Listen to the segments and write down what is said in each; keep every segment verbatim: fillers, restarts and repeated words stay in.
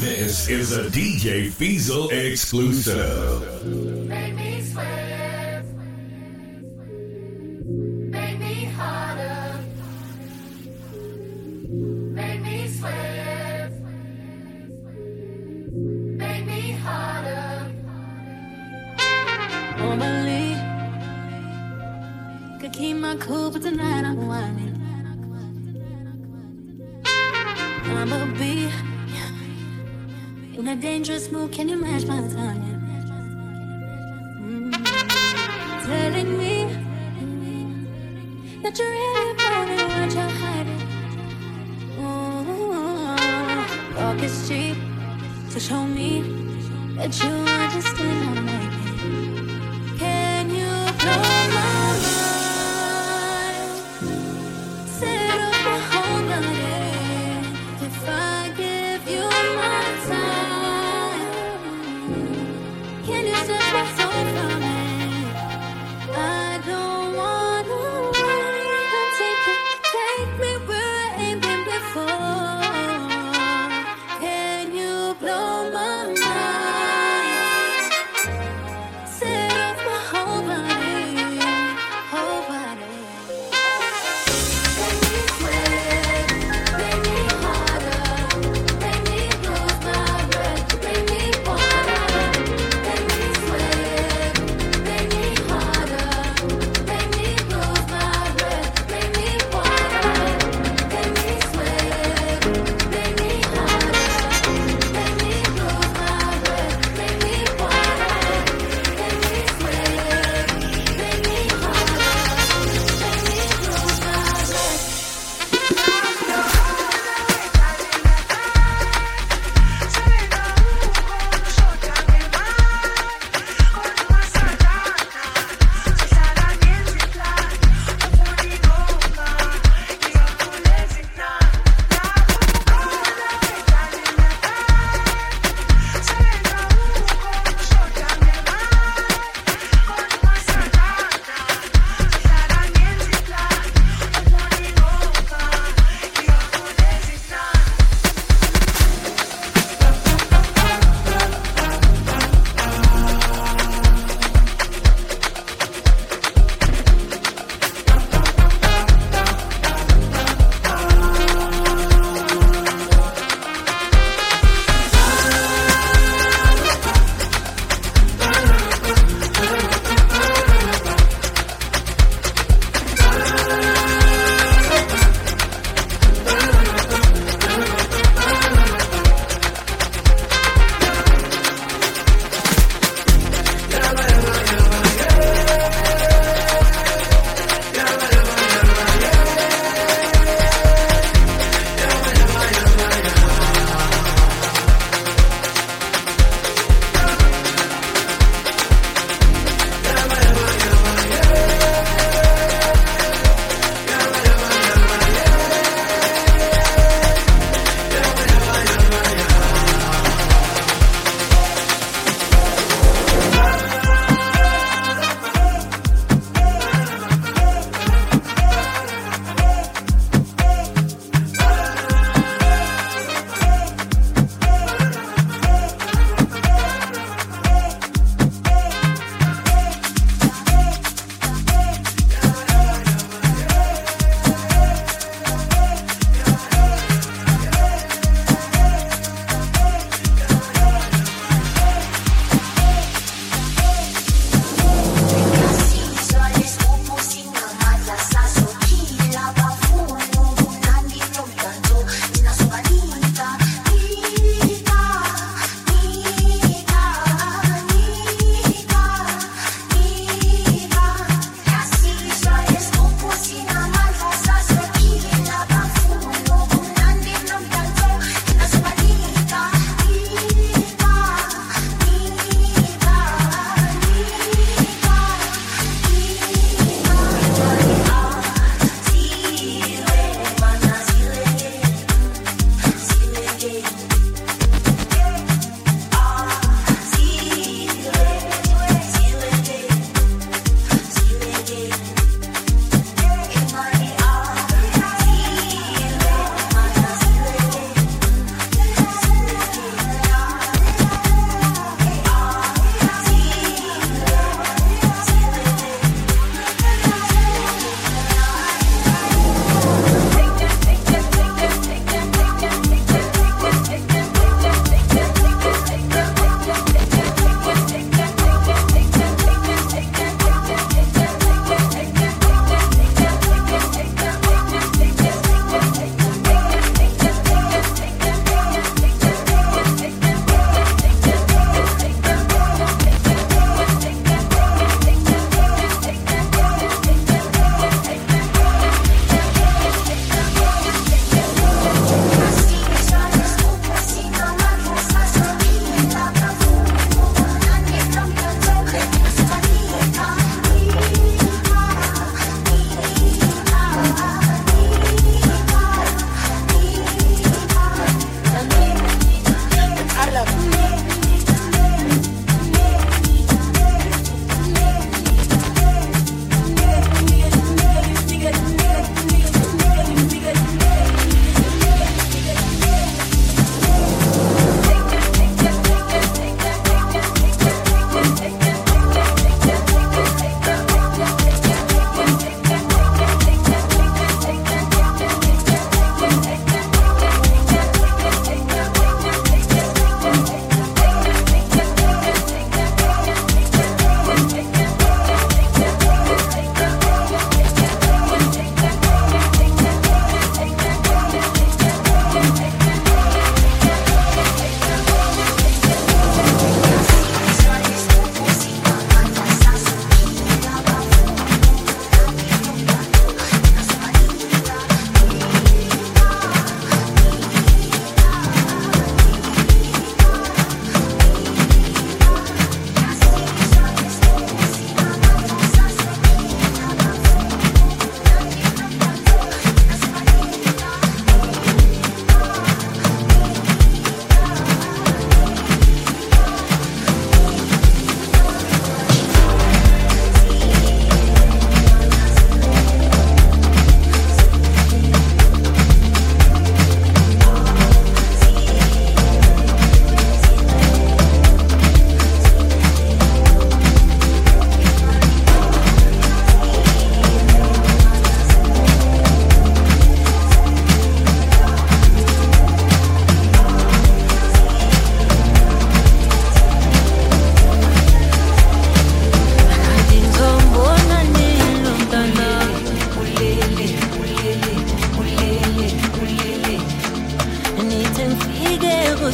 This is a D J Feasel exclusive. Make me sweat. Make me harder. Make me sweat. Make me harder. Normally, could keep my cool, but tonight I'm whining. I'ma be in a dangerous mood. Can you match my timing? Mm. Telling me that you really want it, what you're hiding. Ooh, talk is cheap, so show me that you understand how I'm making. Can you blow my mind? Set up a whole night if I give you my time. Can you set my soul from it? I don't wanna wait. Take it, take me where I ain't been before. Can you blow my mind? Set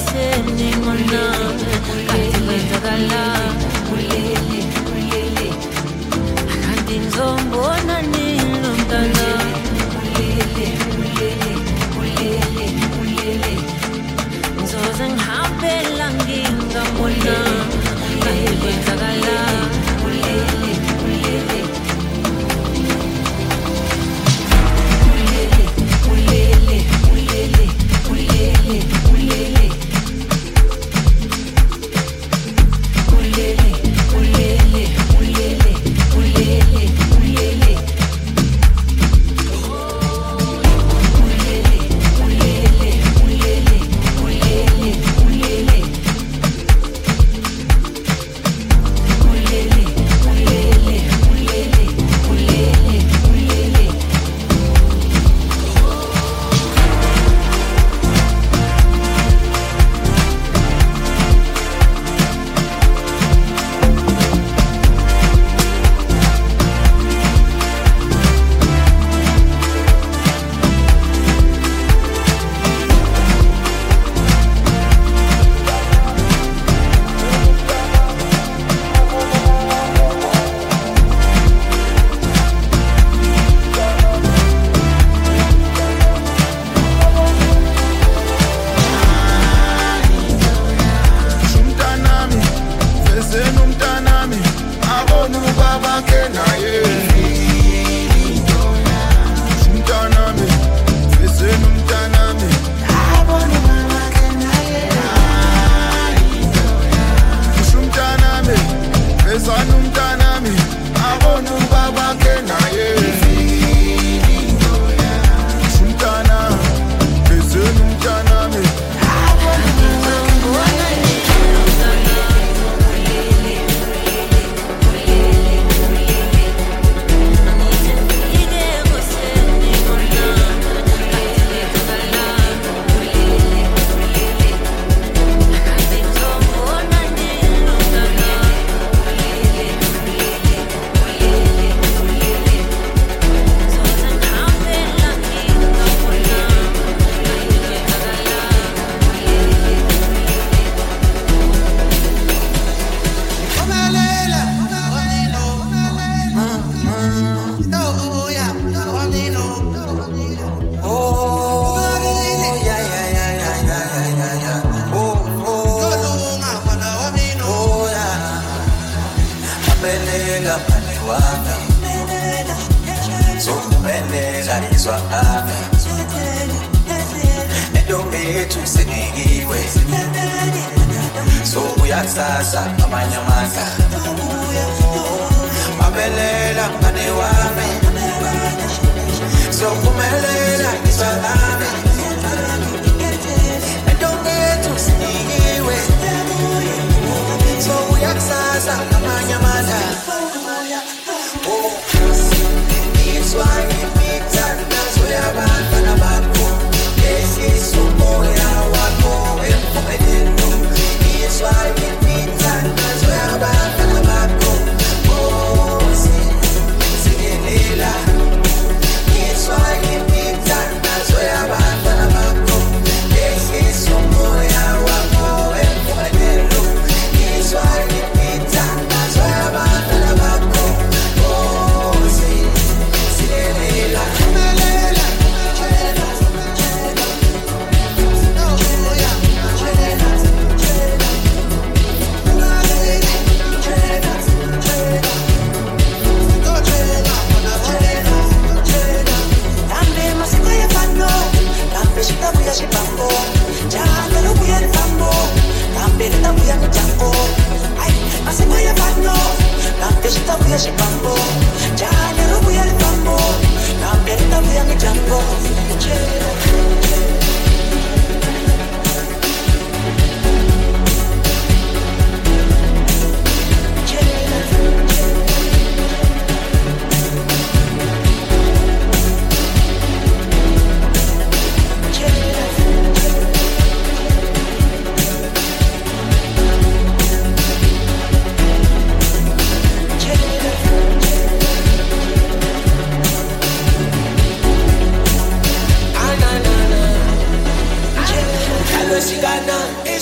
seningona kanti kwenzakala kanti ngizombona nini lo mntana ngizoze ngihambela ngingambona kanti kwenzakala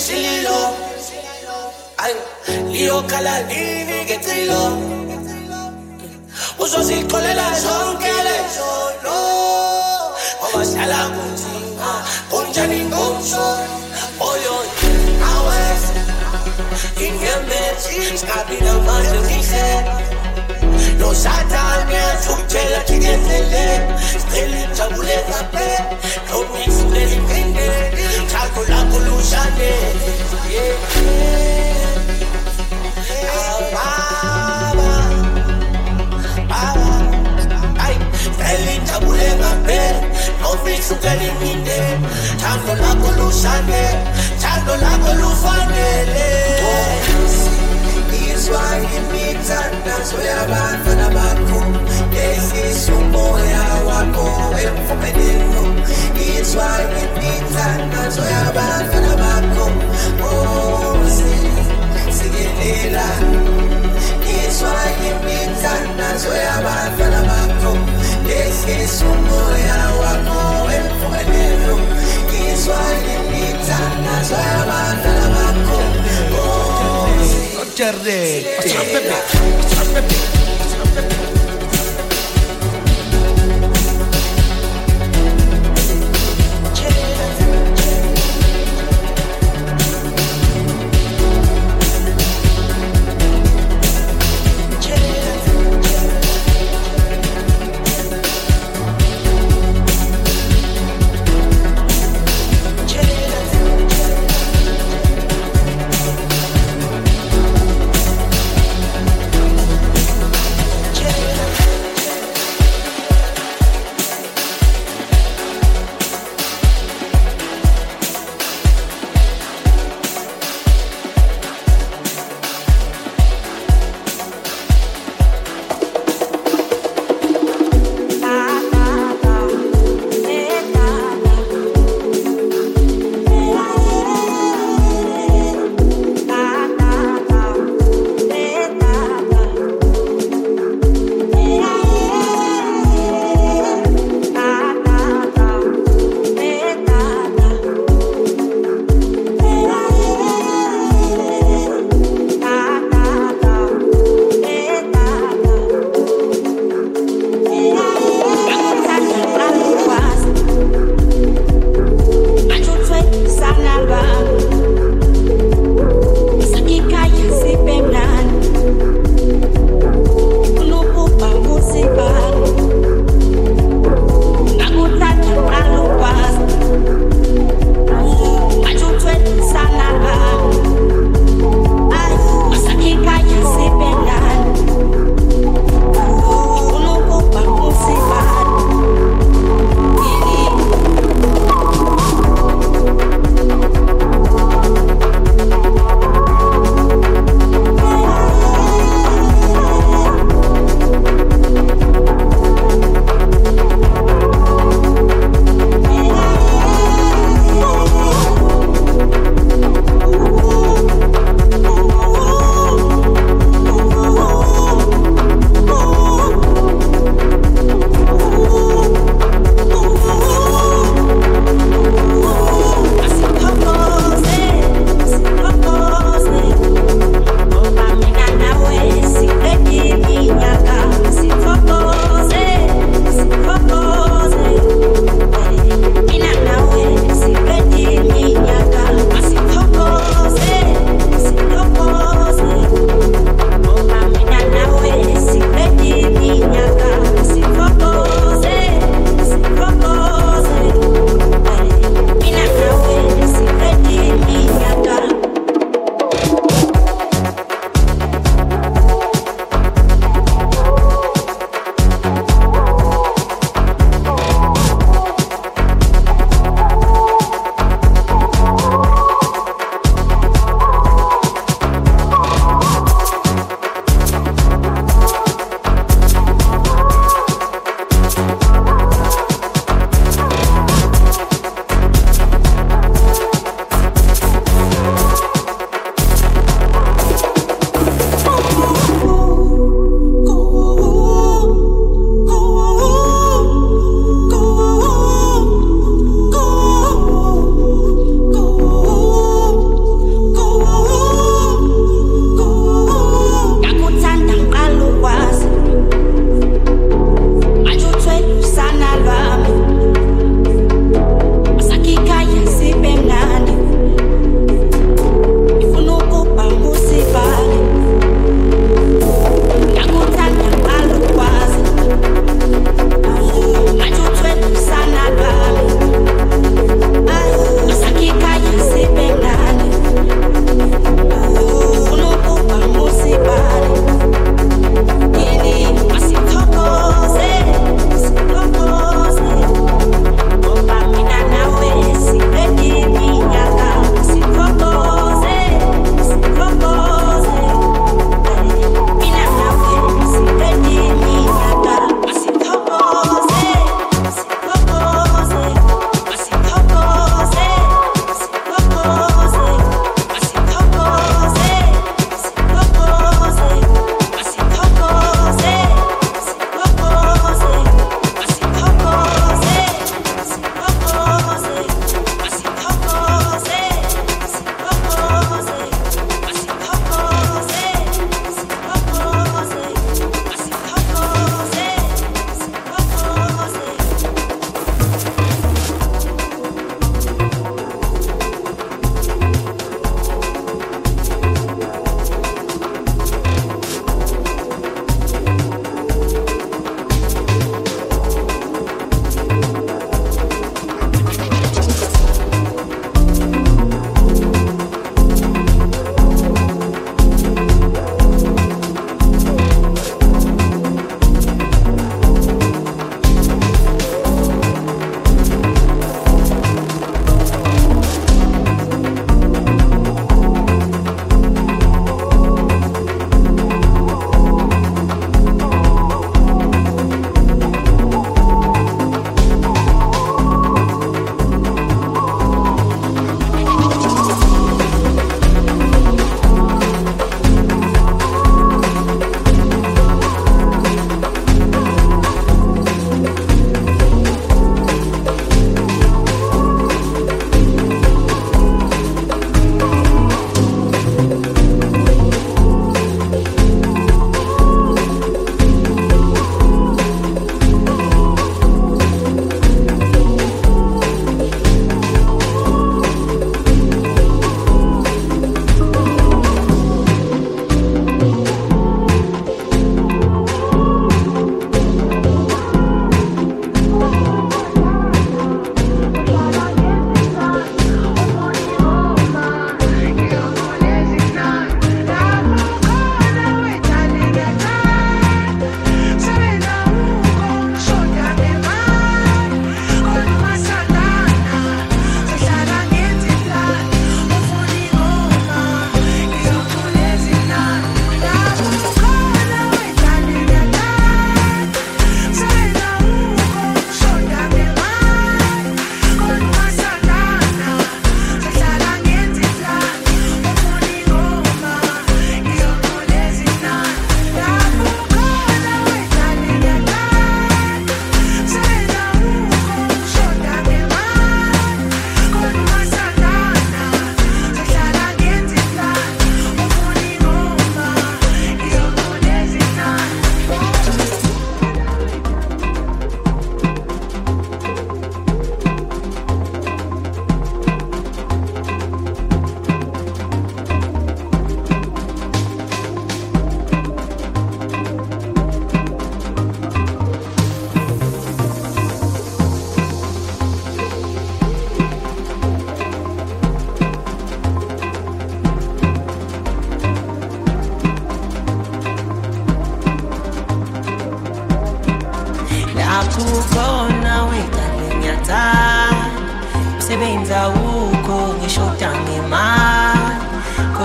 sililo ay liyo kalanini ngetilo uzozixolela zonke lezo no ngoba sihlala kunzima kunjani ngomshona oyo awes ingemethi skabina manje ngihle no satani athukela kigezele sicela jabule kape no mixule liphinde thako lakho lushane baba baba ay sicela jabule kape no mixule liphinde thako lakho lushane thako lakho lufanele Why you meet and that's where I'm at for the back home. This is some boy I walk away from the room. It's why you meet and that's where I'm at for the back home. Oh, sing, sing it, Lila. It's why you meet and that's where I'm at for the back home. This is some boy I walk away from the room. It's why you meet and that's where I'm at for the back home. Oh, sing. Cerre, Pepe, Pepe,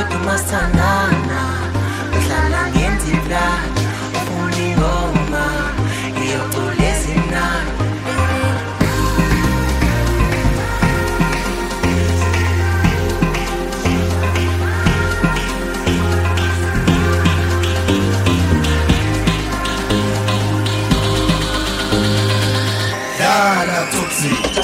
kodwa masithandana uhlala ngenza iplani ufuna ingoma iyocula ezinani Dada Toxic.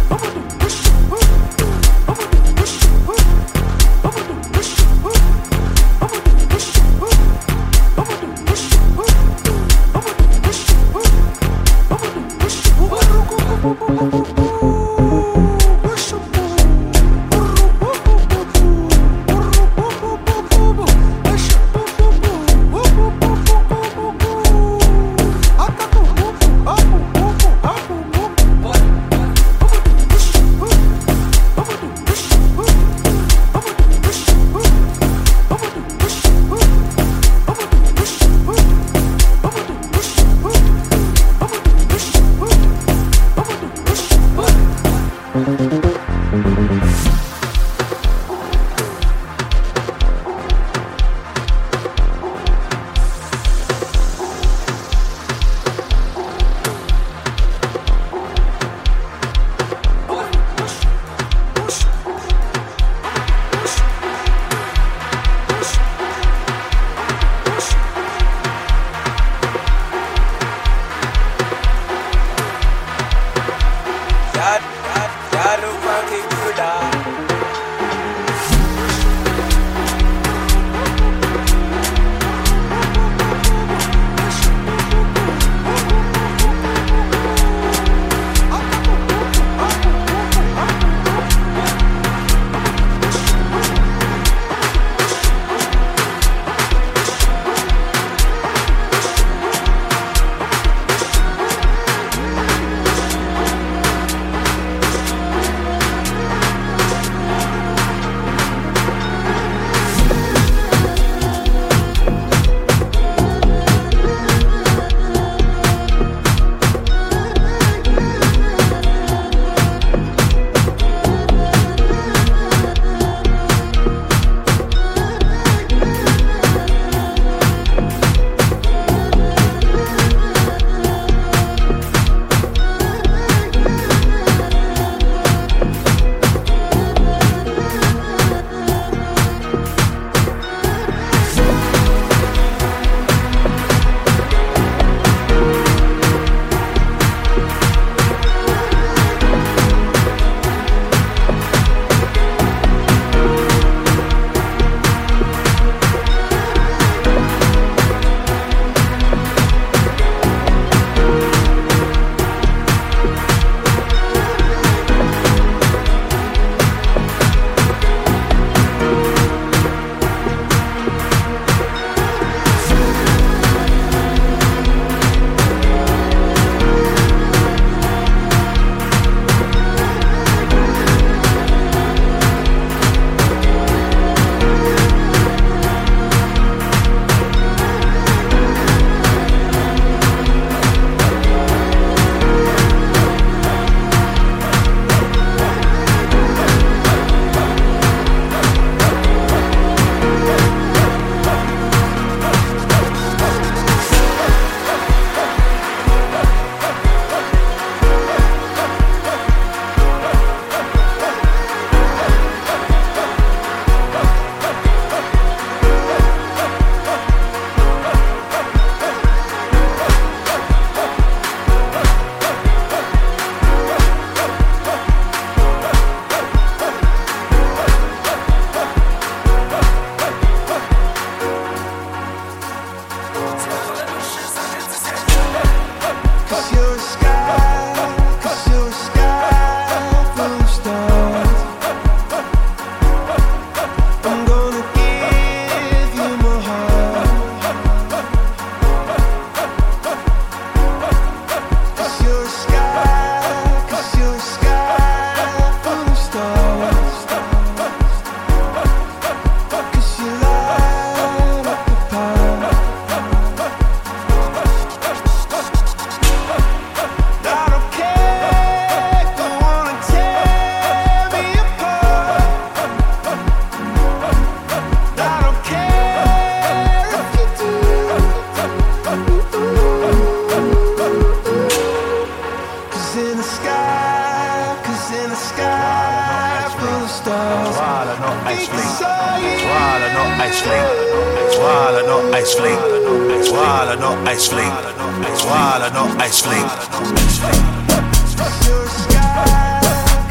Swallow no ice flake. Swallow no ice flake. Swallow no ice flake.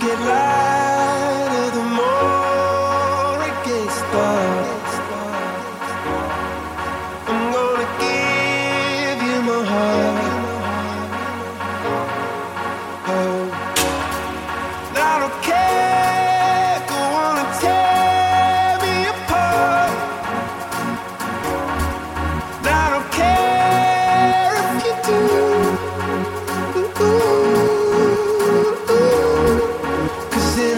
get lighter the more it gets dark. I'm gonna give you my heart. Oh, I don't care, go on and tear me apart. I don't care if you do. Ooh, ooh, ooh. 'Cause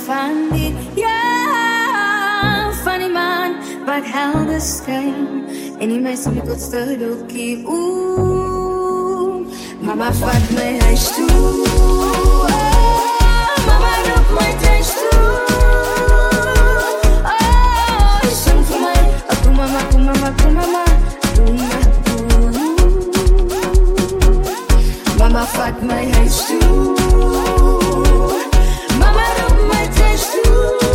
find it. Yeah, funny man, but how the same. Any mess me could start okay. Ooh, mama fuck my eyes too. Mama look my taste too. Oh, sing for my aku mama, aku mama, aku mama, aku mama. Mama fuck my eyes too. Mama look my taste too.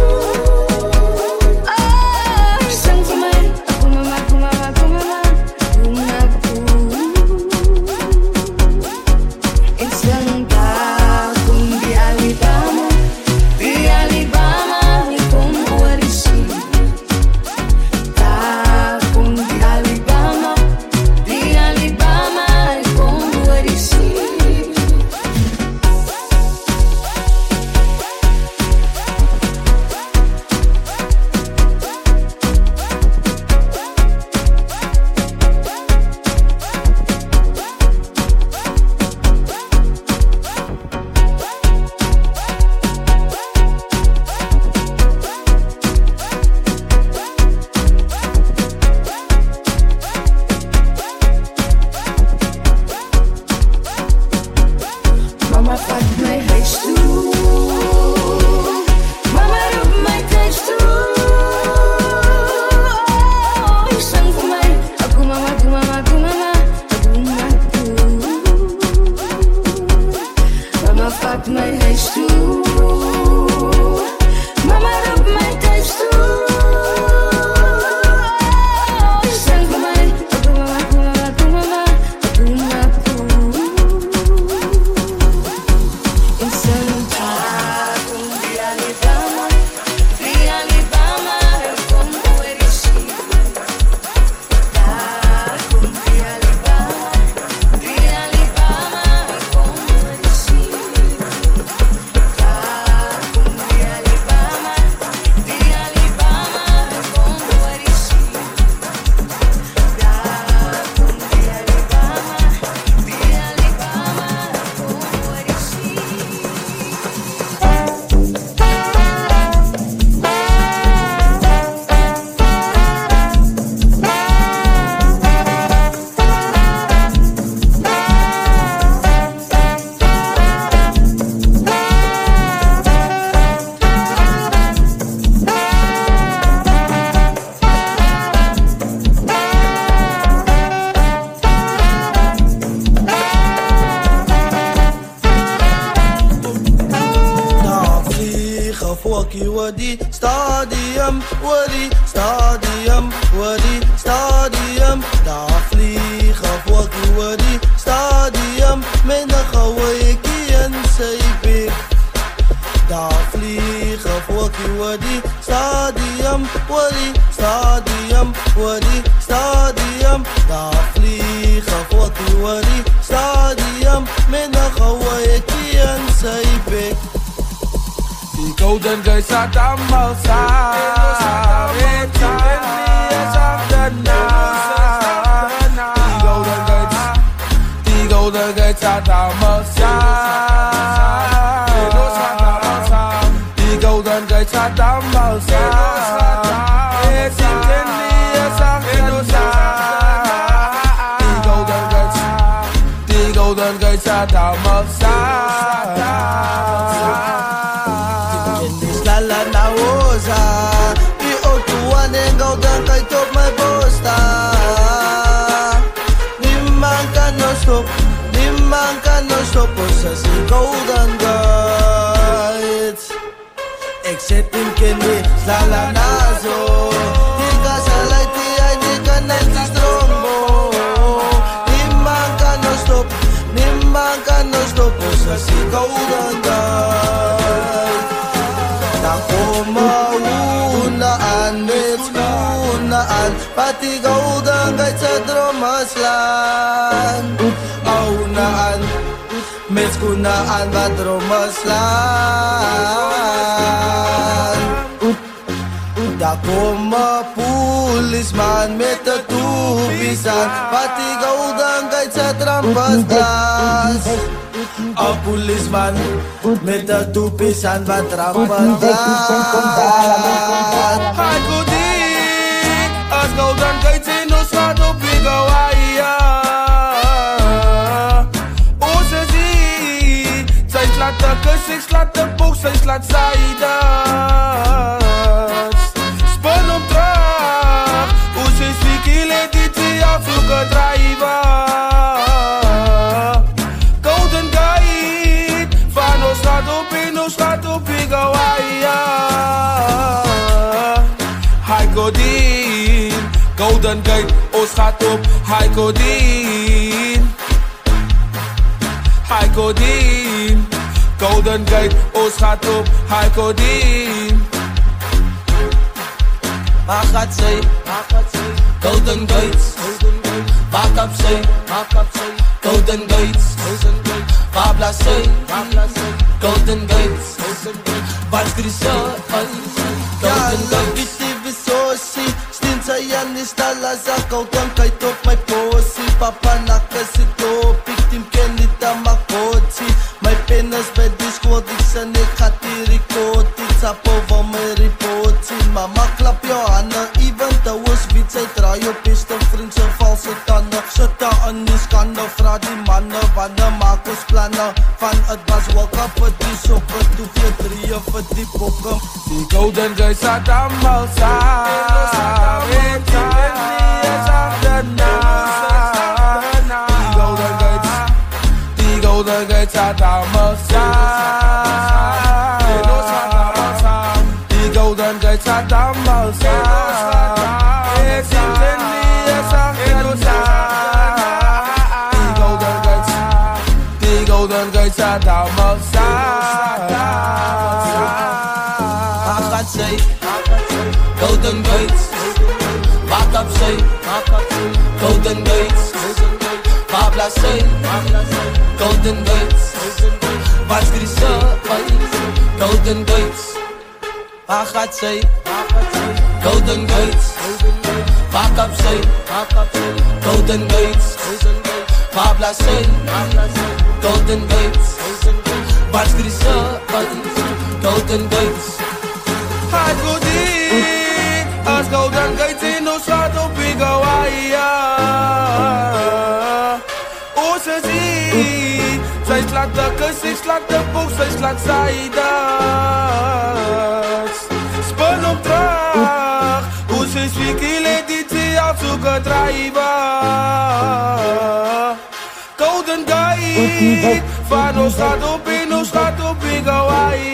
Kunaan madromaslan Dako mapulis man metatubisan Pati gaudang kahit sa trampas gas Een policeman met een toepisaan wat trappen. Hij goed in, als golden gates in ons gaat op big Hawaii. Oh, ze zien, zij slaat de kus, ik slaat de boek, zij slaat zijdas. Spun om terug, hoe ze spieken, let die twee afzoeken drijven. Golden Gate, van ons gaat op in, ons gaat op big Hawaii. Hij gaat in, Golden Gate, ons gaat op, hij gaat in. Hij gaat in, Golden Gate, ons gaat op, hij gaat in. Waar gaat zij? Golden Gates. Waar kap zij? Golden Gates. Waar blaas zij? Golden Gates. Waar skries zij? Golden Gates. Stint sy aan die stalaza, Golden Gate op my posie. Papa nakke sit op, ek team ken die tamakotsi. My pen is by die skoot, ek sin ek gaat die rekord. Ek sap over my report. Mama klap jou handen, even touwens wiet. Sy draai jou beste vriend, sy valse tanden. Sit daar in die skande, vraag die mannen. Wanneer maak ons plannen? Van het was wakka vir die soppe, toe vir drieën vir die poppen. Die Golden Gate staat allemaal saam. En die Bentley is achterna. Die Golden Gate, die Golden Gate staat allemaal saam. Die Golden Gate staat allemaal saam. En die Bentley is achterna. Die Golden Gate, die Golden Gate staat allemaal saam. Waar gaat zij? Golden Gates. Waar kap zij? Golden Gates. Waar blaas zij? Golden Gates. Waar skries zij? Golden Gates. Waar gaat zij? Golden Gates. Waar kap zij? Golden Gates. Waar blaas zij? Golden Gates. Waar skries zij? Golden Gates. Hij goed in, als Golden Gates in ons gaat op big Hawaii. Oh, ze ziet, zij slaat de kus, ik slaat de boek, zij slaat zijdas. Spun op terug, hoe ze spieken, let die twee afzoeken drijven. Golden Gate, van ons gaat op in, ons gaat op big Hawaii.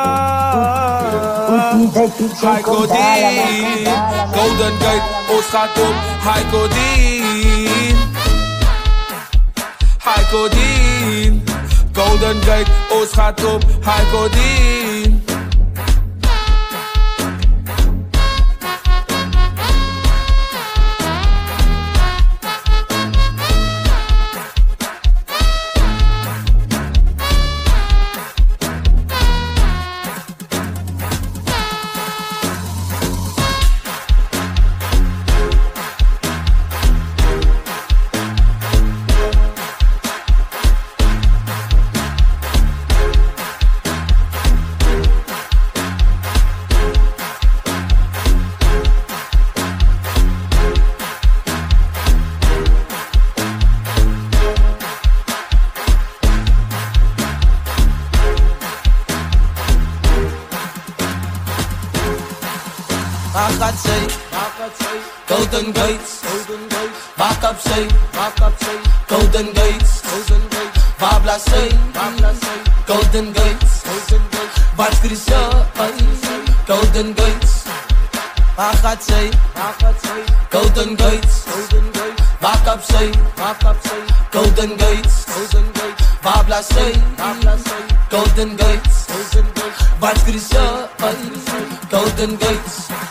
Hij gaat in, Golden Gate, ons gaat op, hij gaat in. Hij gaat in, Golden Gate, ons gaat op, hij gaat in. Waar gaat zij? Golden Gates. Waar kap zij? Golden Gates. Waar blaas zij? Golden Gates. Waar skries zij? Golden Gates. Waar gaat zij? Golden Gates. Waar kap zij? Golden Gates. Waar blaas zij? Golden Gates. Waar skries zij? Golden Gates.